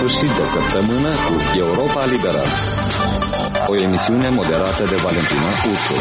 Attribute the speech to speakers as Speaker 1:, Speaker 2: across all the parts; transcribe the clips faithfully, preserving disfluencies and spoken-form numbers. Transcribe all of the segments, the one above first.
Speaker 1: sfârșit de săptămână cu Europa Liberă, o emisiune moderată de Valentina Ursu.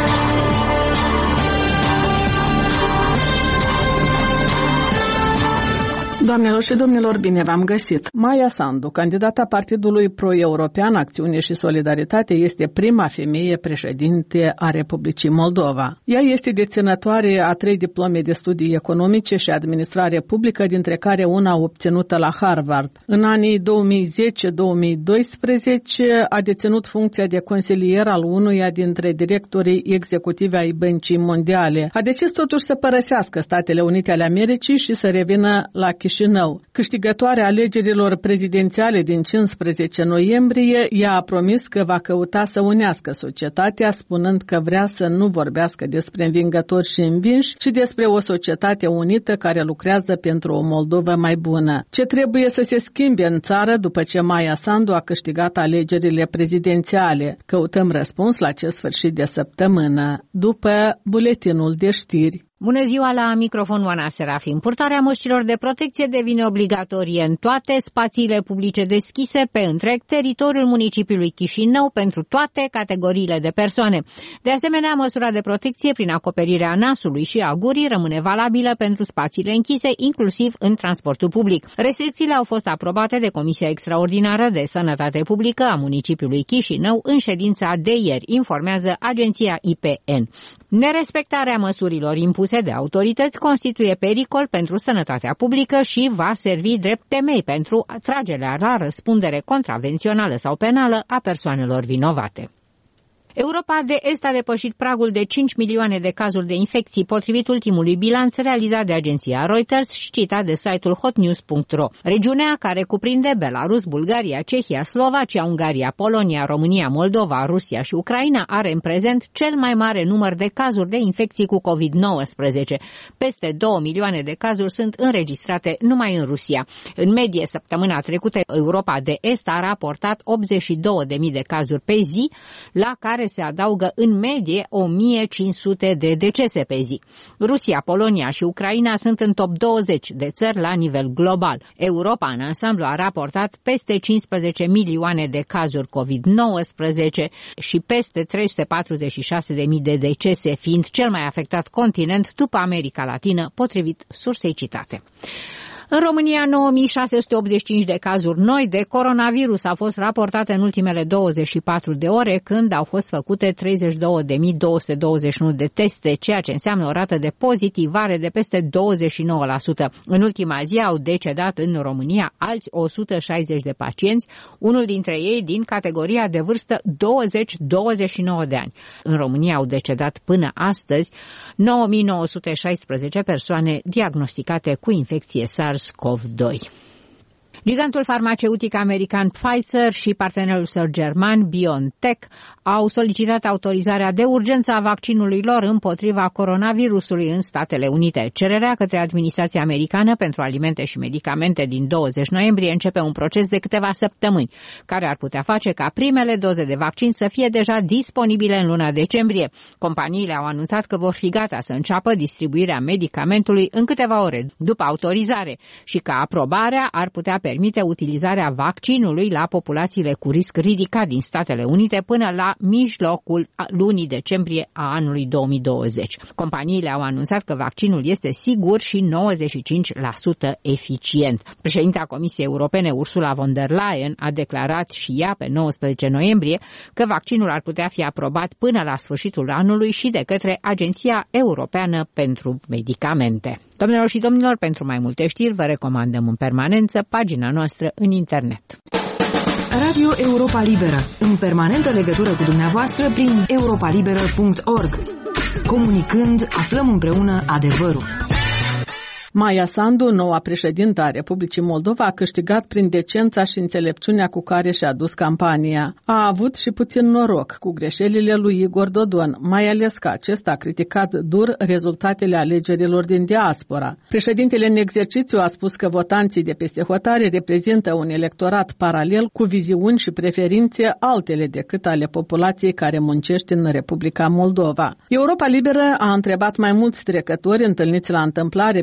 Speaker 2: Doamnelor și domnilor, bine v-am găsit! Maia Sandu, candidata Partidului Pro-European Acțiune și Solidaritate, este prima femeie președinte a Republicii Moldova. Ea este deținătoare a trei diplome de studii economice și administrare publică, dintre care una obținută la Harvard. În anii două mii zece două mii doisprezece a deținut funcția de consilier al unuia dintre directorii executivi ai Băncii Mondiale. A decis totuși să părăsească Statele Unite ale Americii și să revină la Chișinău. Câștigătoarea alegerilor prezidențiale din cincisprezece noiembrie, ea a promis că va căuta să unească societatea, spunând că vrea să nu vorbească despre învingători și învinși, ci despre o societate unită care lucrează pentru o Moldova mai bună. Ce trebuie să se schimbe în țară după ce Maia Sandu a câștigat alegerile prezidențiale? Căutăm răspuns la acest sfârșit de săptămână, după buletinul de știri.
Speaker 3: Bună ziua, la microfon Oana Serafim. Purtarea măștilor de protecție devine obligatorie în toate spațiile publice deschise pe întreg teritoriul municipiului Chișinău pentru toate categoriile de persoane. De asemenea, măsura de protecție prin acoperirea nasului și a gurii rămâne valabilă pentru spațiile închise, inclusiv în transportul public. Restricțiile au fost aprobate de Comisia Extraordinară de Sănătate Publică a municipiului Chișinău în ședința de ieri, informează agenția I P N. Nerespectarea măsurilor impuse de autorități constituie pericol pentru sănătatea publică și va servi drept temei pentru tragerea la răspundere contravențională sau penală a persoanelor vinovate. Europa de Est a depășit pragul de cinci milioane de cazuri de infecții, potrivit ultimului bilanț realizat de agenția Reuters și citat de site-ul hotnews punct ro. Regiunea, care cuprinde Belarus, Bulgaria, Cehia, Slovacia, Ungaria, Polonia, România, Moldova, Rusia și Ucraina, are în prezent cel mai mare număr de cazuri de infecții cu covid nouăsprezece. Peste două milioane de cazuri sunt înregistrate numai în Rusia. În medie, săptămâna trecută, Europa de Est a raportat optzeci și două de mii de cazuri pe zi, la care se adaugă în medie o mie cinci sute de decese pe zi. Rusia, Polonia și Ucraina sunt în top douăzeci de țări la nivel global. Europa în ansamblu a raportat peste cincisprezece milioane de cazuri covid nouăsprezece și peste trei sute patruzeci și șase de mii de decese, fiind cel mai afectat continent după America Latină, potrivit sursei citate. În România, nouă mii șase sute optzeci și cinci de cazuri noi de coronavirus au fost raportate în ultimele douăzeci și patru de ore, când au fost făcute treizeci și două de mii două sute douăzeci și unu de teste, ceea ce înseamnă o rată de pozitivare de peste douăzeci și nouă la sută. În ultima zi au decedat în România alți o sută șaizeci de pacienți, unul dintre ei din categoria de vârstă douăzeci douăzeci și nouă de ani. În România au decedat până astăzi nouă mii nouă sute șaisprezece persoane diagnosticate cu infecție SARS-CoV doi. Gigantul farmaceutic american Pfizer și partenerul său german BioNTech au solicitat autorizarea de urgență a vaccinului lor împotriva coronavirusului în Statele Unite. Cererea către administrația americană pentru alimente și medicamente din douăzeci noiembrie începe un proces de câteva săptămâni, care ar putea face ca primele doze de vaccin să fie deja disponibile în luna decembrie. Companiile au anunțat că vor fi gata să înceapă distribuirea medicamentului în câteva ore după autorizare și că aprobarea ar putea permite utilizarea vaccinului la populațiile cu risc ridicat din Statele Unite până la mijlocul lunii decembrie a anului două mii douăzeci. Companiile au anunțat că vaccinul este sigur și nouăzeci și cinci la sută eficient. Președinta Comisiei Europene, Ursula von der Leyen, a declarat și ea pe nouăsprezece noiembrie că vaccinul ar putea fi aprobat până la sfârșitul anului și de către Agenția Europeană pentru Medicamente. Domnilor și domnilor, pentru mai multe știri vă recomandăm în permanență pagina noastră în internet.
Speaker 4: Radio Europa Liberă, în permanentă legătură cu dumneavoastră prin europa liberă punct org. Comunicând, aflăm împreună adevărul.
Speaker 2: Maia Sandu, noua președintă a Republicii Moldova, a câștigat prin decența și înțelepciunea cu care și-a dus campania. A avut și puțin noroc cu greșelile lui Igor Dodon, mai ales că acesta a criticat dur rezultatele alegerilor din diaspora. Președintele în exercițiu a spus că votanții de peste hotare reprezintă un electorat paralel cu viziuni și preferințe altele decât ale populației care muncește în Republica Moldova. Europa Liberă a întrebat mai mulți trecători întâlniți la întâmplare pe străzi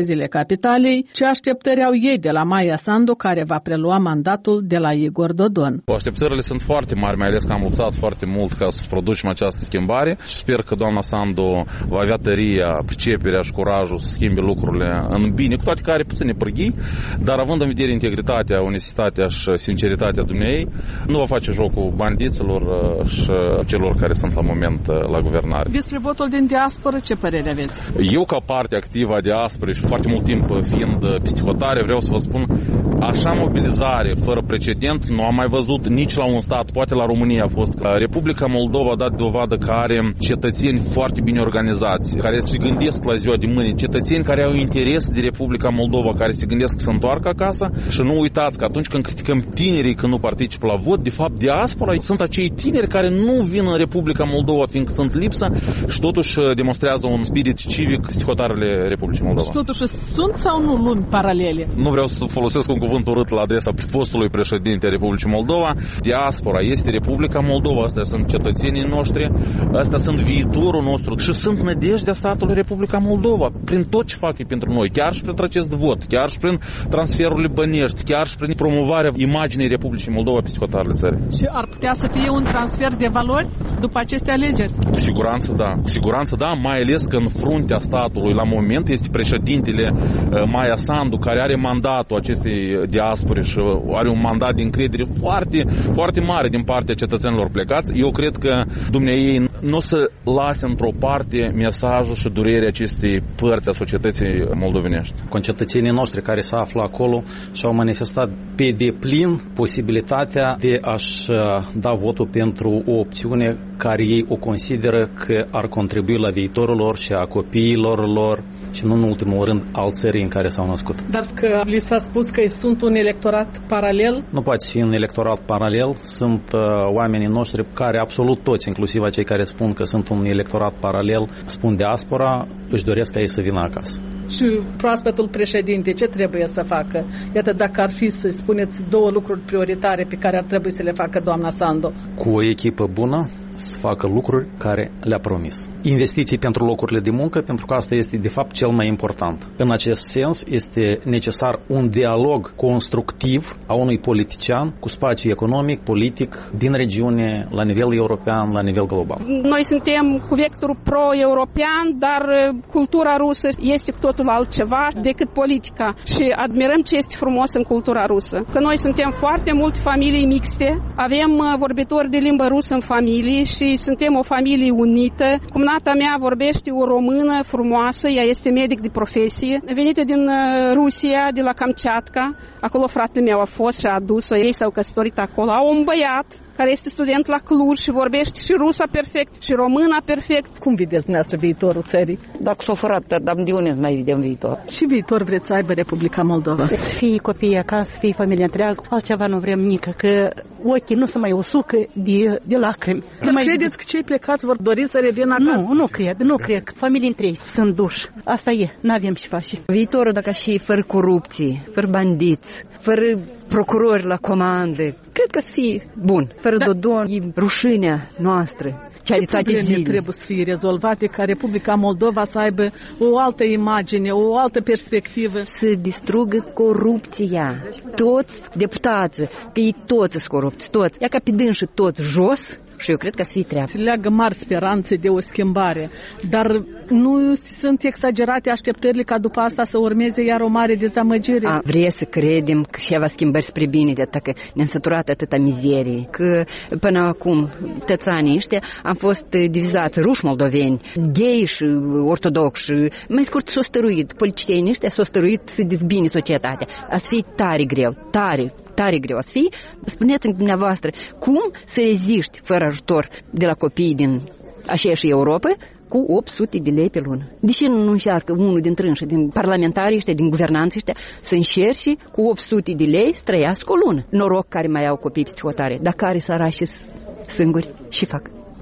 Speaker 2: străzile capitalei, ce așteptări au ei de la Maia Sandu, care va prelua mandatul de la Igor Dodon.
Speaker 5: Așteptările sunt foarte mari, mai ales că am luptat foarte mult ca să producem această schimbare și sper că doamna Sandu va avea tăria, priceperea și curajul să schimbe lucrurile în bine, cu toate că are puține pârghii, dar având în vedere integritatea, onestitatea și sinceritatea dumneei, nu va face jocul bandiților și celor care sunt la moment la guvernare.
Speaker 2: Despre votul din diasporă, ce părere aveți?
Speaker 5: Eu, ca parte activă a diasporei și foarte mult timp fiind psihotare, vreau să vă spun, așa mobilizare fără precedent nu am mai văzut nici la un stat, poate la România a fost. Republica Moldova a dat dovadă că are cetățeni foarte bine organizați, care se gândesc la ziua de mâine, cetățeni care au interes de Republica Moldova, care se gândesc să se întoarcă acasă. Și nu uitați că atunci când criticăm tinerii că nu participă la vot, de fapt diaspora sunt acei tineri care nu vin în Republica Moldova fiindcă sunt lipsă și totuși demonstrează un spirit civic stihotarele Republicii Moldova.
Speaker 2: Și totuși sunt sau nu lumi paralele?
Speaker 5: Nu vreau să folosesc un cuvânt urât la adresa fostului președinte a Republicii Moldova. Diaspora este Republica Moldova, astea sunt cetățenii noștri, astea sunt viitorul nostru și sunt nădejdea statului Republica Moldova prin tot ce fac ei pentru noi, chiar și prin acest vot, chiar și prin transferurile bănești, chiar și prin promovarea imaginii Republicii Moldova pe stihotarele țării. Și
Speaker 2: ar putea să fie un transfer de valori după aceste alegeri?
Speaker 5: Cu siguranță da, cu siguranță da, mai ales că în fruntea statului la moment este președintele Maia Sandu, care are mandatul acestei diaspore și are un mandat de încredere foarte, foarte mare din partea cetățenilor plecați. Eu cred că dumneavoastră nu o să lase într-o parte mesajul și durerea acestei părți a societății moldovenești.
Speaker 6: Concetățenii noștri care se află acolo și-au manifestat pe deplin posibilitatea de a-și da votul pentru o opțiune care ei o consideră că ar contribui la viitorul lor și a copiilor lor și nu în ultimul rând al țării în care s-au născut.
Speaker 2: Dar că li s-a spus că sunt un electorat paralel?
Speaker 6: Nu poate fi un electorat paralel. Sunt uh, oamenii noștri care absolut toți, inclusiv acei care spun că sunt un electorat paralel, spun diaspora, își doresc ca ei să vină acasă.
Speaker 2: Și proaspătul președinte, ce trebuie să facă? Iată, dacă ar fi să spuneți două lucruri prioritare pe care ar trebui să le facă doamna Sandu.
Speaker 6: Cu o echipă bună, să facă lucruri care le-a promis. Investiții pentru locurile de muncă, pentru că asta este de fapt cel mai important. În acest sens este necesar un dialog constructiv a unui politician cu spațiu economic, politic din regiune, la nivel european, la nivel global.
Speaker 7: Noi suntem cu vector pro-european, dar cultura rusă este cu totul altceva decât politica și admirăm ce este frumos în cultura rusă. Că noi suntem foarte multe familii mixte, avem vorbitori de limbă rusă în familie și suntem o familie unită. Cumnata mea vorbește o română frumoasă, ea este medic de profesie, venită din Rusia, de la Kamchatka. Acolo fratele meu a fost și a adus-o, ei s-au căsătorit acolo. Au un băiat care este student la Cluj și vorbește și rusa perfect și româna perfect.
Speaker 2: Cum vedeți dumneavoastră viitorul țării?
Speaker 8: Dacă s-o furat, dar de unde să mai vedem viitor?
Speaker 2: Și viitor vreți să aibă Republica Moldova?
Speaker 9: Să fie copii acasă, să fie familie întreagă, altceva nu vrem nică, că ochii nu se mai usucă de, de lacrimi.
Speaker 2: Dar mai credeți că cei plecați vor dori să revină acasă?
Speaker 9: Nu, nu cred, nu cred, că familii întregi sunt duși. Asta e, n-avem ce face.
Speaker 10: Viitorul dacă și fără corupție, fără bandiți, fără procurori la comandă, cred că să fie bun. Fără da. Dodon, e rușinea noastră.
Speaker 2: Ce de toate probleme trebuie să fie rezolvate ca Republica Moldova să aibă o altă imagine, o altă perspectivă?
Speaker 10: Să distrugă corupția. Toți deputații, pe ei toți sunt corupți, toți. Ia ca pe dânsi tot jos. Și eu cred că să fie treabă.
Speaker 2: Se leagă mari speranțe de o schimbare, dar nu sunt exagerate așteptările ca după asta să urmeze iar o mare dezamăgire?
Speaker 10: A, vrei să credem că ceva schimbări spre bine, de atât că ne-am săturat atâta mizerie, că până acum tățanii ăștia am fost divizați ruși moldoveni, gay și ortodoxi, mai scurt s-o stăruit, politicienii ăștia s-o stăruit să dezbine societatea. A să fie tare greu, tare, tare greu a să fie. Spuneți-mi dumneavoastră, cum să reziști fără ajutor de la copiii din aceeași Europa cu opt sute de lei pe lună? De ce nu încearcă unul din trânși, din parlamentarii ăștia, din guvernanții ăștia, să încerce cu opt sute de lei să trăiască o lună? Noroc care mai au copii psihotare, dar care sărași singuri și fac.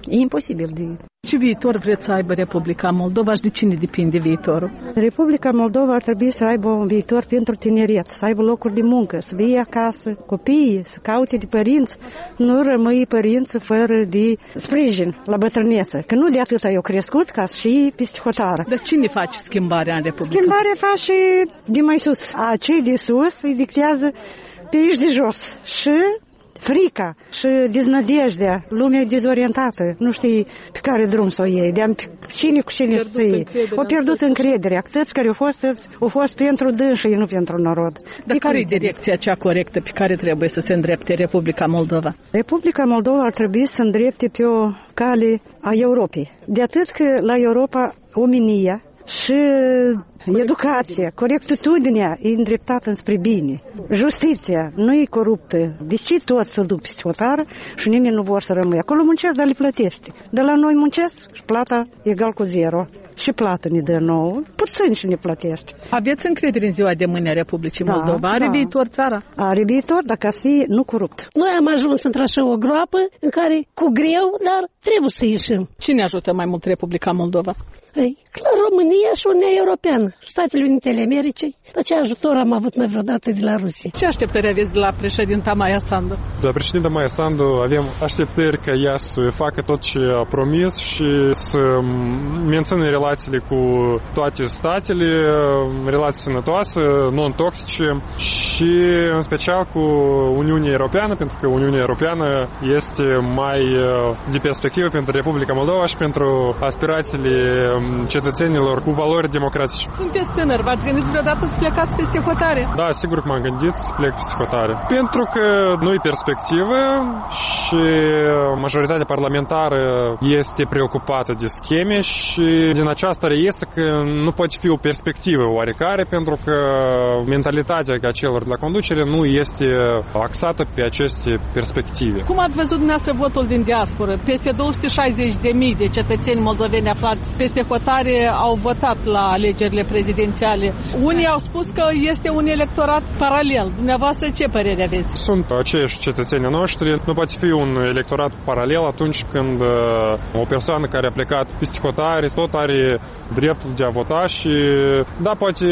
Speaker 10: E imposibil de...
Speaker 2: Ce viitor vreți să aibă Republica Moldova și de cine depinde viitorul?
Speaker 11: Republica Moldova ar trebui să aibă un viitor pentru tineret, să aibă locuri de muncă, să vie acasă copiii, să caute de părinți, nu rămâi părinți fără de sprijin la bătrânețe, că nu de atât ai crescut ca și peste hotară.
Speaker 2: Dar cine face schimbarea în Republica?
Speaker 11: Schimbarea face de mai sus. A cei de sus îi dictează pe aici de jos și... frica și deznădejdea, lumea e dezorientată, nu știi pe care drum să o iei, de cine cu cine să iei. Au pierdut încrederea. Toți care au fost, au fost pentru dânsi, nu pentru narod.
Speaker 2: Dar care e direcția cea corectă pe care trebuie să se îndrepte Republica Moldova?
Speaker 11: Republica Moldova ar trebui să îndrepte pe o cale a Europei. De atât că la Europa omenia și educația, corectitudinea e îndreptată înspre bine. Justiția nu e coruptă. De ce toți să duc peste hotară și nimeni nu vor să rămâie? Acolo muncesc, dar le plătește. De la noi muncesc și plata egal cu zero. Și plată ne dă nouă, puțin și ne plătește.
Speaker 2: Aveți încredere în ziua de mâine a Republicii Moldova? Da, are da. viitor țara?
Speaker 11: Are viitor, dacă să fie nu corupt.
Speaker 12: Noi am ajuns într-așa o groapă în care cu greu, dar trebuie să ieșim.
Speaker 2: Cine ajută mai mult Republica Moldova?
Speaker 12: Ei, clar, România și Uniunea Europeană, Statele Unite ale Americii. Dar ce ajutor am avut noi vreodată de la Rusia?
Speaker 2: Ce așteptări aveți de la președinta Maia Sandu?
Speaker 13: De la președinta Maia Sandu avem așteptări ca ea să facă tot ce a promis și să mențină relațiile cu toate statele, relații sănătoase, non-toxice și în special cu Uniunea Europeană, pentru că Uniunea Europeană este mai de perspectivă pentru Republica Moldova și pentru aspirațiile cetățenilor cu valori democratice.
Speaker 2: Sunteți tânăr, v-ați gândit vreodată să plecați peste hotare?
Speaker 13: Da, sigur că m-am gândit să plec peste hotare. Pentru că nu e perspectivă și majoritatea parlamentară este preocupată de scheme și din aceasta reiese că nu poate fi o perspectivă oarecare pentru că mentalitatea ca celor de la conducere nu este axată pe aceste perspective.
Speaker 2: Cum ați văzut dumneavoastră votul din diasporă? Peste două sute șaizeci de mii de cetățeni moldoveni aflați peste hotare au votat la alegerile prezidențiale. Unii au spus că este un electorat paralel. Dumneavoastră ce părere aveți?
Speaker 13: Sunt aceiași cetățeni noștri. Nu poate fi un electorat paralel atunci când o persoană care a plecat peste hotare tot are dreptul de a vota și da, poate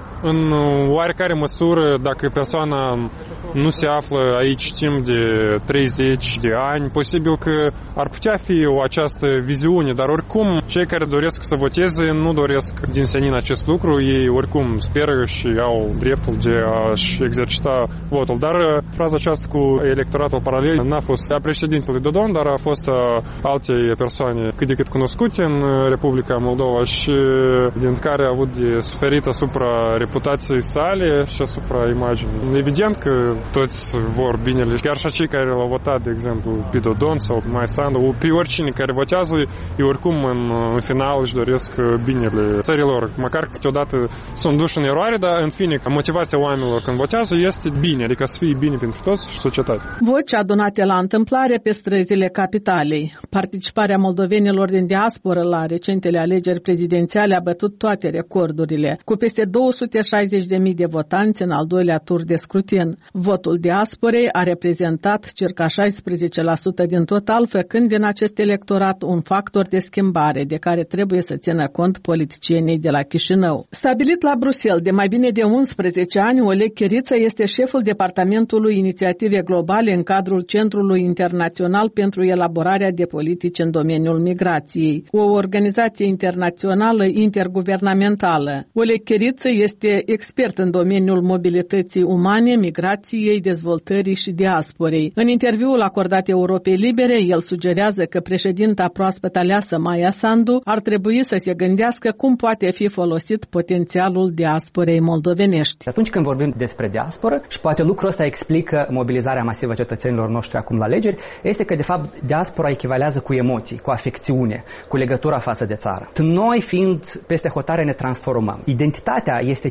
Speaker 13: în oarecare măsură, dacă persoana nu se află aici timp de treizeci de ani, posibil că ar putea fi o această viziune, dar oricum cei care doresc să voteze nu doresc din senin acest lucru, ei oricum speră și au dreptul de a-și exercita votul. Dar fraza aceasta cu electoratul paralel n-a fost a președintelui Dodon, dar a fost a alte persoane cât de cât cunoscute în Republica Moldova și din care a avut de suferit asupra reputației sale și asupra imaginii. Evident că toți vor binele, chiar și cei care l-au votat, de exemplu, pe Dodon sau Maia Sandu, pe oricine care votează, ei oricum în, în final își doresc binele țărilor. Măcar câteodată sunt duși în eroare, dar în fine, motivația oamenilor când votează este bine, adică să fie bine pentru toți și societate.
Speaker 2: Voci adunate la întâmplare pe străzile capitalei. Participarea moldovenilor din diasporă la recentele alegeri prezidențiale a bătut toate recordurile, cu peste două sute șaizeci de mii de votanți în al doilea tur de scrutin. Votul diasporei a reprezentat circa șaisprezece la sută din total, făcând din acest electorat un factor de schimbare de care trebuie să țină cont politicienii de la Chișinău. Stabilit la Bruxelles de mai bine de unsprezece ani, Oleg Chiriță este șeful Departamentului Inițiative Globale în cadrul Centrului Internațional pentru elaborarea de politici în domeniul migrației, o organizație internațională interguvernamentală. Oleg Chiriță este expert în domeniul mobilității umane, migrației, dezvoltării și diasporei. În interviul acordat Europei Libere, el sugerează că președinta proaspăt aleasă Maia Sandu ar trebui să se gândească cum poate fi folosit potențialul diasporei moldovenești.
Speaker 14: Atunci când vorbim despre diasporă, și poate lucrul ăsta explică mobilizarea masivă a cetățenilor noștri acum la alegeri, este că de fapt diaspora echivalează cu emoții, cu afecțiune, cu legătura față de țară. Noi fiind peste hotare ne transformăm. Identitatea este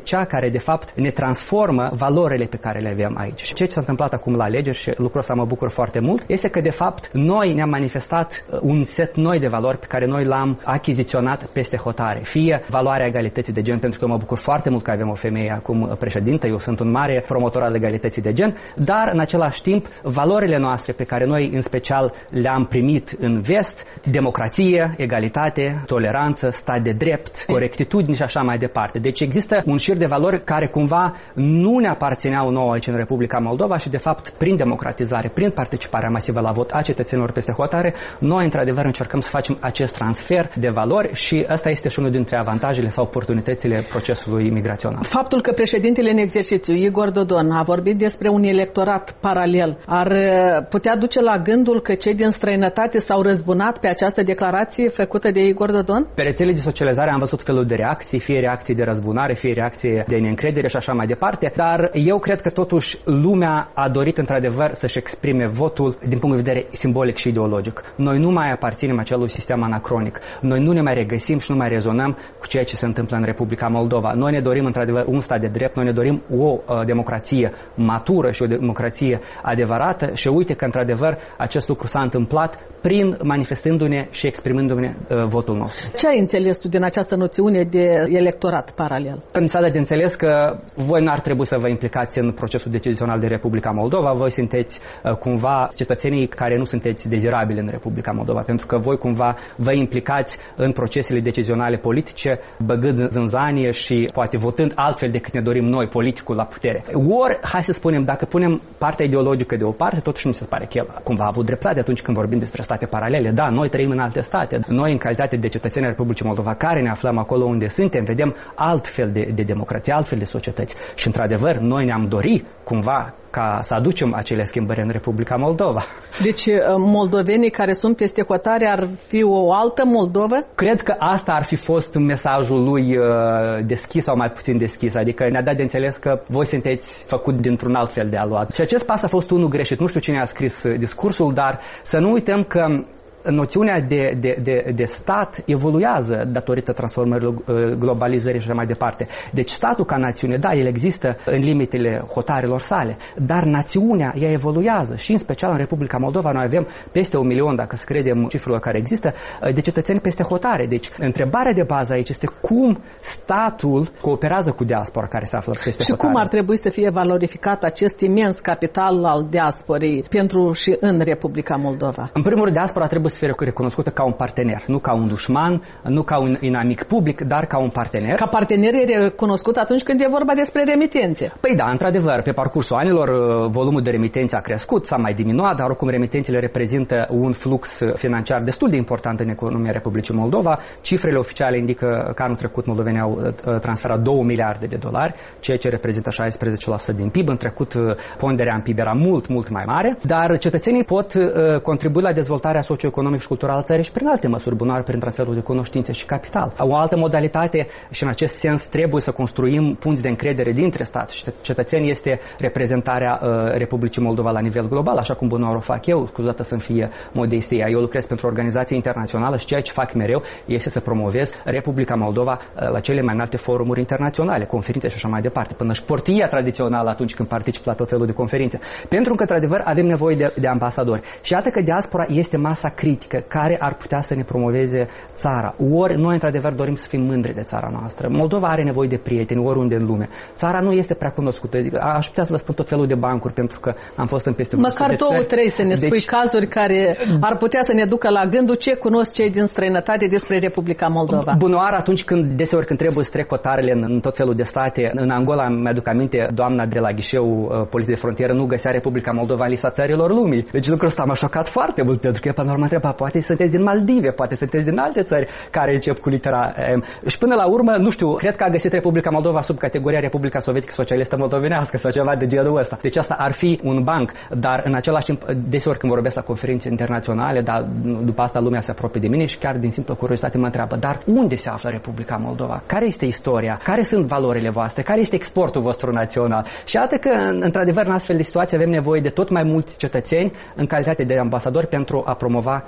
Speaker 14: cea care de fapt ne transformă valorile pe care le avem aici. Și ce s-a întâmplat acum la alegeri, și lucrul ăsta mă bucur foarte mult, este că de fapt noi ne-am manifestat un set noi de valori pe care noi l-am achiziționat peste hotare. Fie valoarea egalității de gen, pentru că mă bucur foarte mult că avem o femeie acum președintă, eu sunt un mare promotor al egalității de gen, dar în același timp valorile noastre pe care noi în special le-am primit în vest, democrație, egalitate, toleranță, stat de drept, corectitudine și așa mai departe. Deci există un șir de valori care cumva nu ne aparțineau nouă aici în Republica Moldova și de fapt prin democratizare, prin participarea masivă la vot a cetățenilor peste hotare, noi într-adevăr încercăm să facem acest transfer de valori și ăsta este și unul dintre avantajele sau oportunitățile procesului migrațional.
Speaker 2: Faptul că președintele în exercițiu, Igor Dodon, a vorbit despre un electorat paralel, ar putea duce la gândul că cei din străinătate s-au răzbunat pe această declarație făcută de Igor Dodon?
Speaker 14: Pe rețelele de socializare am văzut felul de reacții, fie reacții de răzbunare, fie reacții de neîncredere și așa mai departe, dar eu cred că totuși lumea a dorit într-adevăr să-și exprime votul din punct de vedere simbolic și ideologic. Noi nu mai aparținem acelui sistem anacronic. Noi nu ne mai regăsim și nu mai rezonăm cu ceea ce se întâmplă în Republica Moldova. Noi ne dorim într-adevăr un stat de drept, noi ne dorim o uh, democrație matură și o democrație adevărată și uite că într-adevăr acest lucru s-a întâmplat prin manifestându-ne și exprimându-ne uh, votul nostru.
Speaker 2: Ce ai înțeles tu din această noțiune de electorat paralel?
Speaker 14: Mi s-a dat de înțeles că voi n-ar trebui să vă implicați în procesul decizional de Republica Moldova, voi sunteți uh, cumva cetățenii care nu sunteți dezirabili în Republica Moldova, pentru că voi cumva vă implicați în procesele decizionale politice, băgând zânzanie și poate votând altfel decât ne dorim noi, politicul la putere. Ori, hai să spunem, dacă punem partea ideologică de o parte, totuși mi se pare că el cumva a avut dreptate atunci când vorbim despre state paralele. Da, noi trăim în alte state. Noi, în calitate de cetățeni ai Republicii Moldova, care ne aflăm acolo unde suntem, vedem altfel de, de democrație, altfel de societăți. Și, într-adevăr, noi ne-am dorit cumva ca să aducem acele schimbări în Republica Moldova.
Speaker 2: Deci moldovenii care sunt peste hotare ar fi o altă Moldova?
Speaker 14: Cred că asta ar fi fost mesajul lui uh, deschis sau mai puțin deschis, adică ne-a dat de înțeles că voi sunteți făcut dintr-un alt fel de aluat. Și acest pas a fost unul greșit. Nu știu cine a scris discursul, dar să nu uităm că noțiunea de, de, de, de stat evoluează datorită transformărilor, globalizării și așa mai departe. Deci statul ca națiune, da, el există în limitele hotarelor sale, dar națiunea, ea evoluează și în special în Republica Moldova noi avem peste un milion, dacă să credem cifrelor care există, de cetățeni peste hotare. Deci întrebarea de bază aici este cum statul cooperează cu diaspora care se află peste
Speaker 2: și
Speaker 14: hotare.
Speaker 2: Și cum ar trebui să fie valorificat acest imens capital al diasporei pentru și în Republica Moldova?
Speaker 14: În primul rând, diaspora trebuie să fie recunoscută ca un partener, nu ca un dușman, nu ca un inamic public, dar ca un partener.
Speaker 2: Ca partener e recunoscut atunci când e vorba despre remitențe.
Speaker 14: Păi da, într-adevăr, pe parcursul anilor volumul de remitențe a crescut, s-a mai diminuat, dar oricum remitențele reprezintă un flux financiar destul de important în economia Republicii Moldova. Cifrele oficiale indică că anul trecut moldovenii au transferat două miliarde de dolari, ceea ce reprezintă șaisprezece la sută din P I B. În trecut ponderea în P I B era mult, mult mai mare, dar cetățenii pot contribui la dezvoltarea socioeconomică și culturală a țării și prin alte măsuri bunoare, prin transferul de cunoștințe și capital. O altă modalitate și în acest sens trebuie să construim punți de încredere dintre stat și cetățeni este reprezentarea uh, Republicii Moldova la nivel global, așa cum bunoare o fac eu, scuzată să-mi fie modestia. Eu lucrez pentru o organizație internațională și ceea ce fac mereu este să promovez Republica Moldova uh, la cele mai înalte forumuri internaționale, conferințe și așa mai departe, până și portia tradițională atunci când particip la tot felul de conferințe. Pentru că, într-adevăr, avem nevoie de, de ambasadori. Și iată că diaspora este masa critică care ar putea să ne promoveze țara. Ori noi, într-adevăr, dorim să fim mândri de țara noastră. Moldova are nevoie de prieteni oriunde în lume. Țara nu este prea cunoscută. Aș putea să vă spun tot felul de bancuri, pentru că am fost în peste...
Speaker 2: Măcar două, trei să ne spui deci... cazuri care ar putea să ne ducă la gândul ce cunosc cei din străinătate despre Republica Moldova.
Speaker 14: Bunoară atunci când, deseori când trebuie să trec hotarele în, în tot felul de state. În Angola, mi-aduc aminte, doamna de la ghișeu uh, poliției de frontieră nu găsea Republica Moldova în lista țărilor lumii. Deci lucrul ăsta m-a șocat foarte mult, pentru că eu, până la urmă, întreba, poate sunteți din Maldive, poate sunteți din alte țări care încep cu litera M. Și până la urmă, nu știu, cred că a găsit Republica Moldova sub categoria Republica Sovietică Socialistă Moldovenească sau ceva de genul ăsta. Deci asta ar fi un banc, dar în același timp, deseori când vorbesc la conferințe internaționale, dar după asta lumea se apropie de mine și chiar din simplă curiozitate mă întreabă, dar unde se află Republica Moldova? Care este istoria? Care sunt valorile voastre? Care este exportul vostru național? Și iată că, într-adevăr, în astfel de situații avem nevoie de tot mai mulți cetățeni în calitate de ambasadori pentru a promova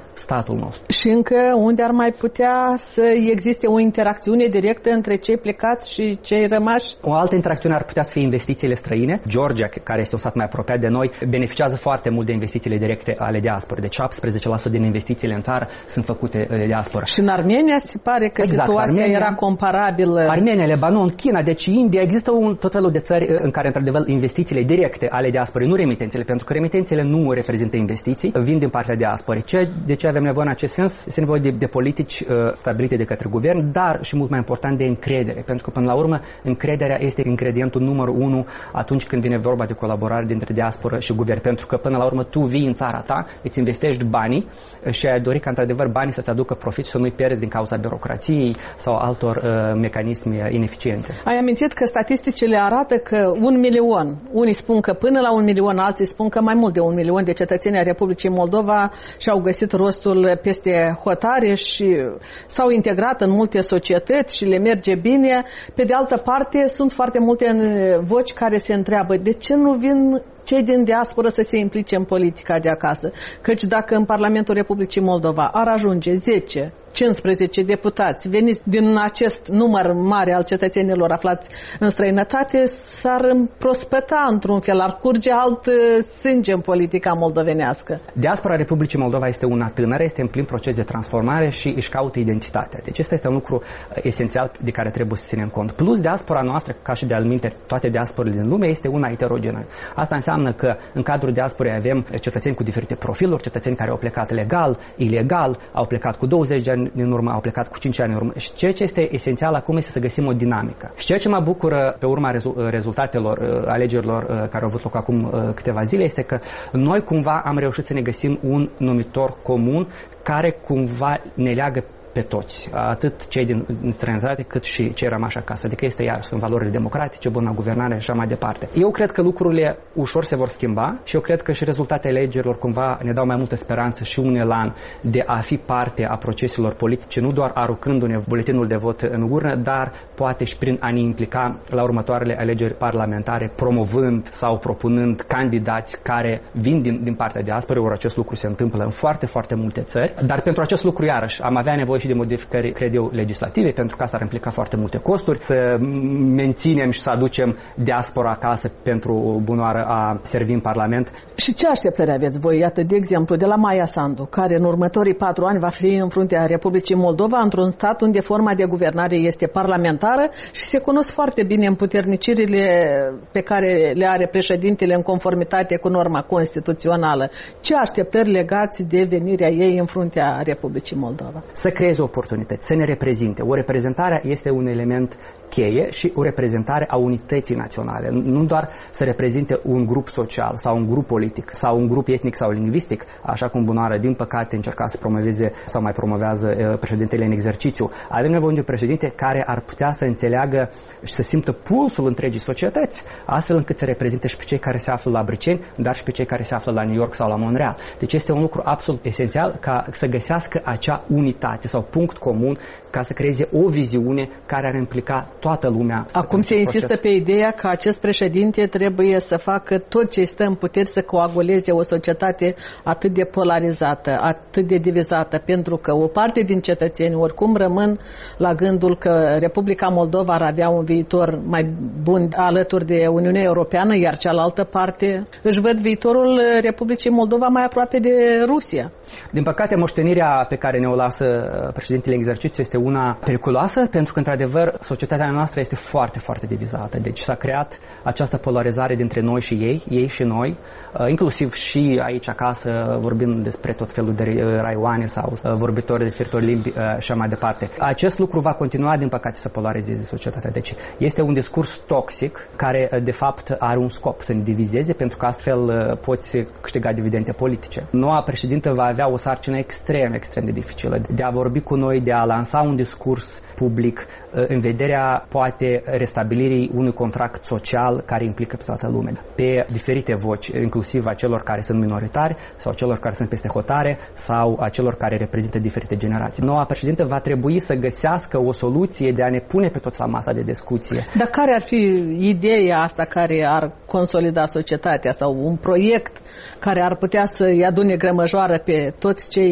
Speaker 14: statul nostru.
Speaker 2: Și încă unde ar mai putea să existe o interacțiune directă între cei plecați și cei rămași?
Speaker 14: O altă interacțiune ar putea să fie investițiile străine. Georgia, care este un stat mai apropiat de noi, beneficiază foarte mult de investițiile directe ale diasporei. Deci optsprezece la sută din investițiile în țară sunt făcute de diaspora.
Speaker 2: Și în Armenia se pare că exact, situația Armenia, era comparabilă.
Speaker 14: Armenia, Lebanon, China, deci India, există un tot felul de țări în care, într-adevăr, investițiile directe ale diasporei, nu remitențele, pentru că remitențele nu reprezintă investiții, vin din partea diasporei. Ce, de ce avem nevoie în acest sens? Este nevoie de, de politici uh, stabilite de către guvern, dar și mult mai important de încredere, pentru că până la urmă încrederea este ingredientul numărul unu atunci când vine vorba de colaborare dintre diasporă și guvern, pentru că până la urmă tu vii în țara ta, îți investești banii și ai dori ca într-adevăr banii să-ți aducă profit și să nu-i pierzi din cauza birocrației sau altor uh, mecanisme ineficiente.
Speaker 2: Ai amintit că statisticile arată că un milion, unii spun că până la un milion, alții spun că mai mult de un milion de cetățeni ai Republicii Moldova și-au găsit rostul peste hotare și s-au integrat în multe societăți și le merge bine. Pe de altă parte, sunt foarte multe voci care se întreabă de ce nu vin cei din diasporă să se implice în politica de acasă. Căci dacă în Parlamentul Republicii Moldova ar ajunge zece cincisprezece deputați veniți din acest număr mare al cetățenilor aflați în străinătate, s-ar prospăta într-un fel, ar curge alt sânge în politica moldovenească.
Speaker 14: Diaspora Republicii Moldova este una tânără, este în plin proces de transformare și își caută identitatea. Deci acesta este un lucru esențial de care trebuie să ținem cont. Plus, diaspora noastră, ca și de alminte toate diasporele din lume, este una heterogenă. Asta înseamnă că în cadrul diasporei avem cetățeni cu diferite profiluri, cetățeni care au plecat legal, ilegal, au plecat cu douăzeci de ani din urmă, au plecat cu cinci ani în urmă. Și ceea ce este esențial acum este să găsim o dinamică. Și ceea ce mă bucură pe urma rezultatelor alegerilor care au avut loc acum câteva zile este că noi cumva am reușit să ne găsim un numitor comun care cumva ne leagă pe toți, atât cei din străinătate cât și cei rămași acasă. Adică este iar, sunt valorile democratice, bună guvernare și așa mai departe. Eu cred că lucrurile ușor se vor schimba și eu cred că și rezultatele alegerilor cumva ne dau mai multă speranță și un elan de a fi parte a proceselor politice, nu doar aruncându-ne buletinul de vot în urnă, dar poate și prin a ne implica la următoarele alegeri parlamentare, promovând sau propunând candidați care vin din, din partea diasporei, ori acest lucru se întâmplă în foarte, foarte multe țări. Dar pentru acest lucru, iarăși, am avea nevoie și de modificări, cred eu, legislative, pentru că asta ar implica foarte multe costuri, să menținem și să aducem diaspora acasă pentru bunoară a servi în Parlament.
Speaker 2: Și ce așteptări aveți voi? Iată, de exemplu, de la Maia Sandu, care în următorii patru ani va fi în fruntea Republicii Moldova, într-un stat unde forma de guvernare este parlamentară și se cunosc foarte bine împuternicirile pe care le are președintele în conformitate cu norma constituțională. Ce așteptări legați de venirea ei în fruntea Republicii Moldova?
Speaker 14: Să creeze oportunități, să ne reprezinte. O reprezentare este un element cheie și o reprezentare a unității naționale. Nu doar să reprezinte un grup social sau un grup politic sau un grup etnic sau lingvistic, așa cum bunoară, din păcate, încerca să promoveze sau mai promovează președintele în exercițiu. Avem nevoie de un președinte care ar putea să înțeleagă și să simtă pulsul întregii societăți, astfel încât să reprezinte și pe cei care se află la Briceni, dar și pe cei care se află la New York sau la Montreal. Deci este un lucru absolut esențial ca să găsească acea unitate sau punct comun ca să creeze o viziune care ar implica toată lumea.
Speaker 2: Acum se insistă proces. Pe ideea că acest președinte trebuie să facă tot ce stă în puteri să coaguleze o societate atât de polarizată, atât de divizată, pentru că o parte din cetățeni oricum rămân la gândul că Republica Moldova ar avea un viitor mai bun alături de Uniunea Europeană, iar cealaltă parte își văd viitorul Republicii Moldova mai aproape de Rusia.
Speaker 14: Din păcate, moștenirea pe care ne-o lasă președintele în exercițiu este una periculoasă, pentru că, într-adevăr, societatea noastră este foarte, foarte divizată. Deci s-a creat această polarizare dintre noi și ei, ei și noi, inclusiv și aici acasă, vorbind despre tot felul de raioane sau vorbitori de diferitori limbi și așa mai departe. Acest lucru va continua, din păcate, să polarizeze societatea. Deci este un discurs toxic care, de fapt, are un scop, să ne divizeze, pentru că astfel poți câștiga dividende politice. Noua președintă va avea o sarcină extrem, extrem de dificilă de a vorbi cu noi, de a lansa un discurs public în vederea, poate, restabilirii unui contract social care implică pe toată lumea. Pe diferite voci, inclusiv a celor care sunt minoritari sau a celor care sunt peste hotare sau a celor care reprezintă diferite generații. Noua președintă va trebui să găsească o soluție de a ne pune pe toți la masa de discuție.
Speaker 2: Dar care ar fi ideea asta care ar consolida societatea sau un proiect care ar putea să-i adune grămăjoară pe toți cei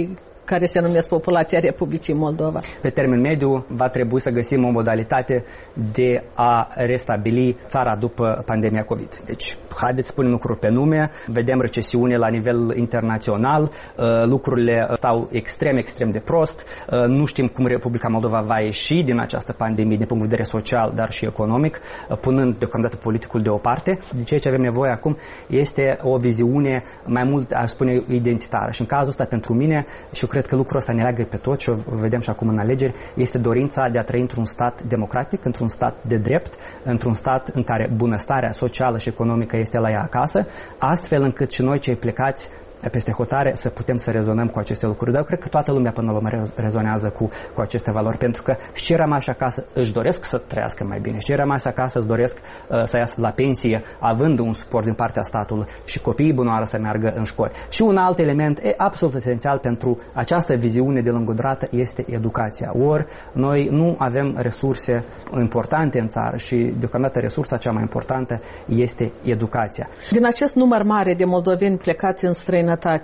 Speaker 2: care se numesc populația Republicii Moldova.
Speaker 14: Pe termen mediu va trebui să găsim o modalitate de a restabili țara după pandemia COVID. Deci, haideți să spunem lucruri pe nume, vedem recesiune la nivel internațional, lucrurile stau extrem, extrem de prost, nu știm cum Republica Moldova va ieși din această pandemie din punct de vedere social, dar și economic, punând deocamdată politicul deoparte. De ceea ce avem nevoie acum este o viziune mai mult, aș spune, identitară. Și în cazul ăsta, pentru mine, și eu cred că lucrul ăsta ne leagă pe tot și o vedem și acum în alegeri, este dorința de a trăi într-un stat democratic, într-un stat de drept, într-un stat în care bunăstarea socială și economică este la ea acasă, astfel încât și noi cei plecați peste hotare să putem să rezonăm cu aceste lucruri. Dar eu cred că toată lumea până la urmă rezonează cu, cu aceste valori, pentru că și cei rămași acasă își doresc să trăiască mai bine, și cei rămași acasă își doresc uh, să iasă la pensie având un suport din partea statului și copiii bunoară să meargă în școli. Și un alt element e absolut esențial pentru această viziune de lungă durată este educația. Ori noi nu avem resurse importante în țară și deocamdată resursa cea mai importantă este educația.
Speaker 2: Din acest număr mare de moldoveni plecați în străinătate,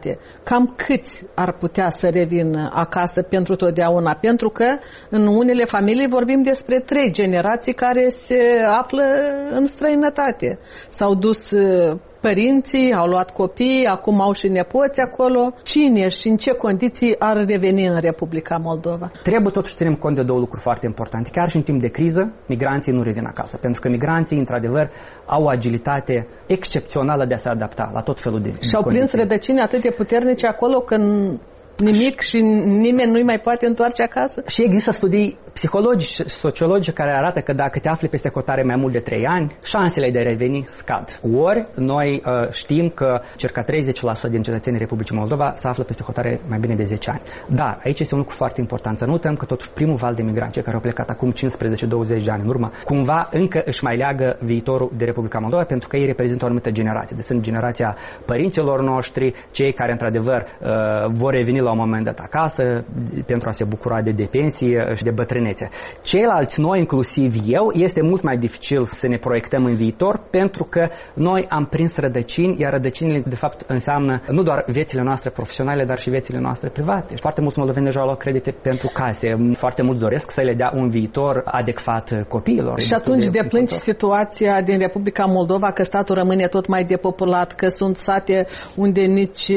Speaker 2: cam câți ar putea să revină acasă pentru totdeauna? Pentru că în unele familii vorbim despre trei generații care se află în străinătate. S-au dus părinții, au luat copii, acum au și nepoți acolo. Cine și în ce condiții ar reveni în Republica Moldova?
Speaker 14: Trebuie totuși să ținem cont de două lucruri foarte importante. Chiar și în timp de criză, migranții nu revin acasă. Pentru că migranții, într-adevăr, au o agilitate excepțională de a se adapta la tot felul de condiții.
Speaker 2: Și au prins rădăcini atât de puternice acolo când nimic și nimeni nu-i mai poate întoarce acasă?
Speaker 14: Și există studii psihologice și sociologice care arată că dacă te afli peste hotare mai mult de trei ani, șansele de a reveni scad. Ori noi uh, știm că circa treizeci la sută din cetățenii Republicii Moldova se află peste hotare mai bine de zece ani. Dar aici este un lucru foarte important. Să nu uităm că totuși primul val de migranți care au plecat acum cincisprezece douăzeci de ani în urmă, cumva încă își mai leagă viitorul de Republica Moldova, pentru că ei reprezintă o anumită generație. Deci sunt generația părinților noștri, cei care într-adevăr uh, vor reveni la un moment dat acasă pentru a se bucura de, de pensie și de bătrânețe. Ceilalți, noi inclusiv eu, este mult mai dificil să ne proiectăm în viitor pentru că noi am prins rădăcini, iar rădăcinile de fapt înseamnă nu doar viețile noastre profesionale, dar și viețile noastre private. Foarte mulți moldoveni deja au luat credite pentru case. Foarte mulți doresc să le dea un viitor adecvat copiilor.
Speaker 2: Și atunci de deplângi situația din Republica Moldova că statul rămâne tot mai depopulat, că sunt sate unde nici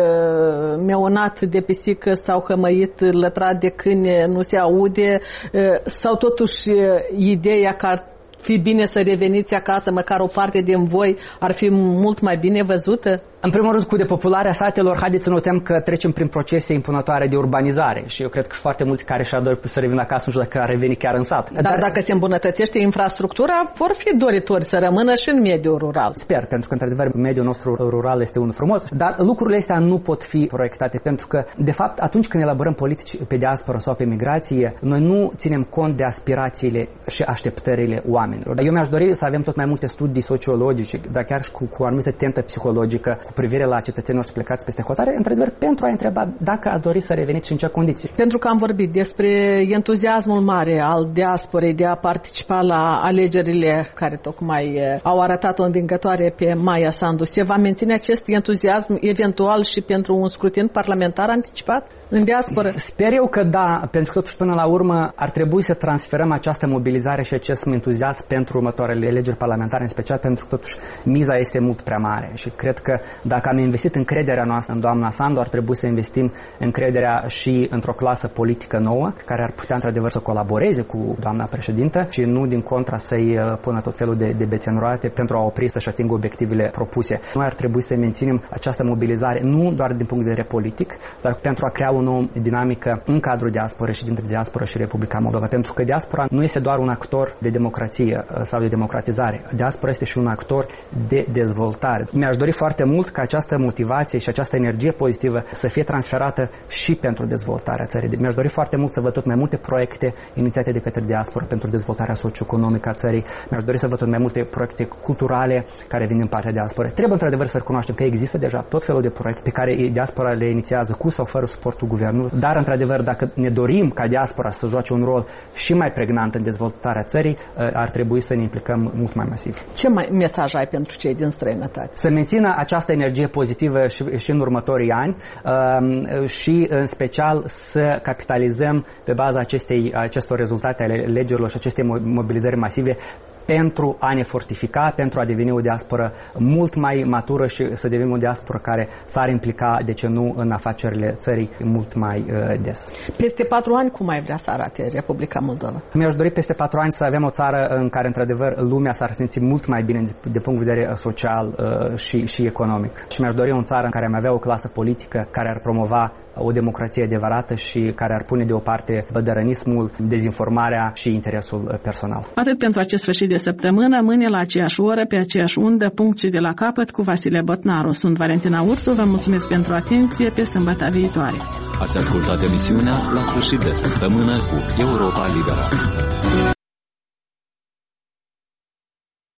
Speaker 2: meonat de pisică sau hămăit lătrat de câine nu se aude, sau totuși ideea că ar fi bine să reveniți acasă, măcar o parte din voi ar fi mult mai bine văzută?
Speaker 14: În primul rând, cu depopularea satelor, haideți să notăm că trecem prin procese impunătoare de urbanizare și eu cred că foarte mulți care și-ar dori să revină acasă, nu știu dacă ar reveni chiar în sat.
Speaker 2: Dar, Dar dacă se îmbunătățește infrastructura, vor fi doritori să rămână și în mediul rural.
Speaker 14: Sper, pentru că, într-adevăr, mediul nostru rural este unul frumos, dar lucrurile astea nu pot fi proiectate, pentru că, de fapt, atunci când elaborăm politici pe diaspora sau pe migrație, noi nu ținem cont de aspirațiile și așteptările oamenilor. Eu mi-aș dori să avem tot mai multe studii sociologice, dar chiar și cu, cu o anumită tentă psihologică, cu privire la cetățenii noștri plecați peste hotare, într-adevăr, pentru a întreba dacă a dori să reveniți și în ce condiții.
Speaker 2: Pentru că am vorbit despre entuziasmul mare al diasporei de a participa la alegerile care tocmai au arătat o învingătoare pe Maia Sandu. Se va menține acest entuziasm eventual și pentru un scrutin parlamentar anticipat în diasporă?
Speaker 14: Sper eu că da, pentru că totuși până la urmă ar trebui să transferăm această mobilizare și acest entuziasm pentru următoarele alegeri parlamentare, în special pentru că totuși miza este mult prea mare și cred că dacă am investit încrederea noastră în doamna Sandu, ar trebui să investim încrederea și într-o clasă politică nouă, care ar putea într-adevăr să colaboreze cu doamna președintă și nu din contra să-i pună tot felul de, de bețe în roate pentru a opri să-și atingă obiectivele propuse. Noi ar trebui să menținem această mobilizare nu doar din punct de vedere politic, dar pentru a crea o nouă dinamică în cadrul diasporei și dintre diaspora și Republica Moldova. Pentru că diaspora nu este doar un actor de democrație sau de democratizare. Diaspora este și un actor de dezvoltare. Mi-aș dori foarte mult ca această motivație și această energie pozitivă să fie transferată și pentru dezvoltarea țării. Mi-aș dori foarte mult să văd tot mai multe proiecte inițiate de către diaspora pentru dezvoltarea socioeconomică a țării. Mi-aș dori să văd tot mai multe proiecte culturale care vin din partea diasporei. Trebuie într-adevăr să recunoaștem că există deja tot felul de proiecte pe care diaspora le inițiază cu sau fără suportul guvernului, dar într-adevăr dacă ne dorim ca diaspora să joace un rol și mai pregnant în dezvoltarea țării, ar trebui să ne implicăm mult mai masiv.
Speaker 2: Ce mai mesaj ai pentru cei din străinătate?
Speaker 14: Să mențină această energie pozitivă și, și în următorii ani uh, și în special să capitalizăm pe baza acestei, acestor rezultate ale legerilor și acestei mobilizări masive pentru a ne fortifica, pentru a deveni o diasporă mult mai matură și să devenim o diasporă care s-ar implica, de ce nu, în afacerile țării mult mai uh, des.
Speaker 2: Peste patru ani, cum ai vrea să arate Republica Moldova?
Speaker 14: Mi-aș dori peste patru ani să avem o țară în care, într-adevăr, lumea s-ar simți mult mai bine de punct de vedere social uh, și, și economic. Și mi-aș dori o țară în care am avea o clasă politică care ar promova o democrație adevărată și care ar pune deoparte bădărănismul, dezinformarea și interesul personal.
Speaker 2: Atât pentru acest sfârșit de săptămână, mâine la aceeași oră, pe aceeași undă, punct și de la capăt, cu Vasile Botnaru. Sunt Valentina Ursu, vă mulțumesc pentru atenție, pe sâmbătă viitoare.
Speaker 1: Ați ascultat emisiunea La sfârșit de săptămână cu Europa Liberă.